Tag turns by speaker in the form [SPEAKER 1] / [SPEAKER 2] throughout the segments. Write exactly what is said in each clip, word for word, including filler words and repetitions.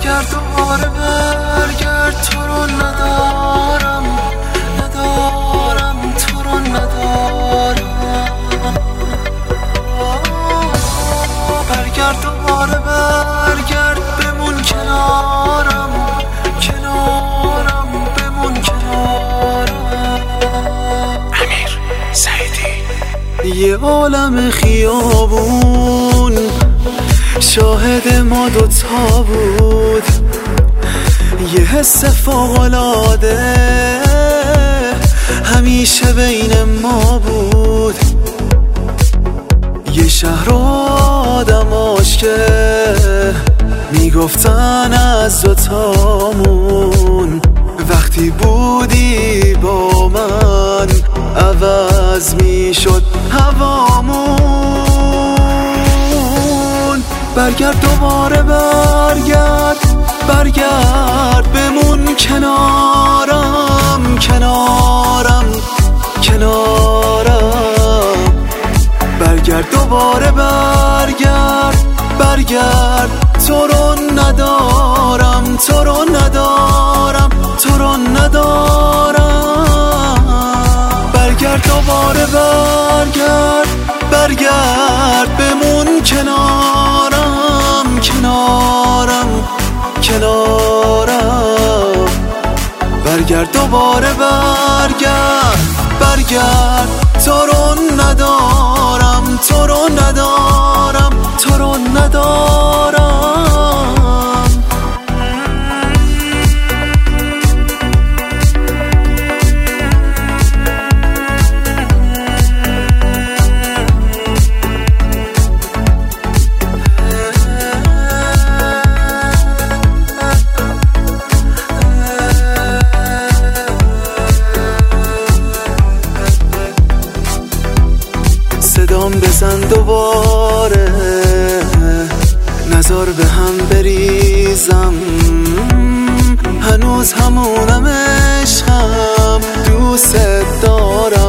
[SPEAKER 1] برگرد دوباره برگرد، تو رو ندارم ندارم تو رو ندارم. برگرد دوباره برگرد، بمون کنارم کنارم بمون کنارم.
[SPEAKER 2] امیر سعیدی.
[SPEAKER 1] یه عالم خیابون شاهد ما دوتا بود، یه حس فوق‌العاده همیشه بین ما بود. یه شهر آدماش که میگفتن از دوتامون، وقتی بودی با من عوض میشد هوامون. برگرد دوباره برگرد برگرد، بمون کنارم کنارم کنارم. برگرد دوباره برگرد برگرد، تو رو ندارم تو رو ندارم تو رو ندارم. برگرد دوباره برگرد برگرد، بمون کنارم کنارم کنارم. برگرد دوباره برگرد برگرد، تو رو ندارم تو رو ندارم تو رو ندارم. صدام بزن دوباره، نظر به هم بریزم، هنوز همونم عشقم، دوست دارم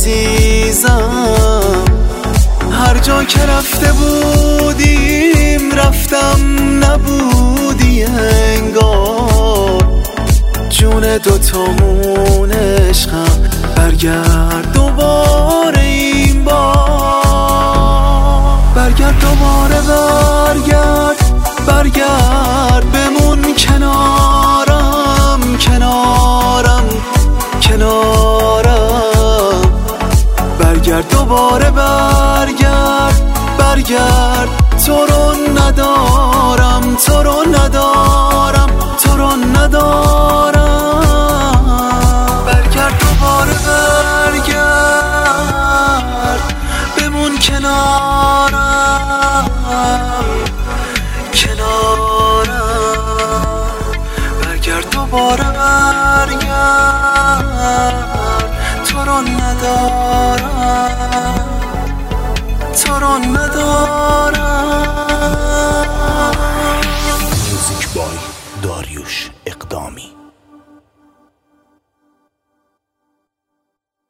[SPEAKER 1] عزیزم. هر جا که رفته بودیم رفتم، نبودی انگار، جون دوتامون عشقم. برگرد دوباره این بار، برگرد دوباره برگرد برگرد، بمون کنارم کنارم کنارم. برگرد دوباره برگرد برگرد، تو رو ندارم تو رو ندارم تو رو ندارم. برگرد دوباره برگرد، بمون کنارم کنارم. برگرد دوباره برگرد، تو رو ندارم تو رو ندارم.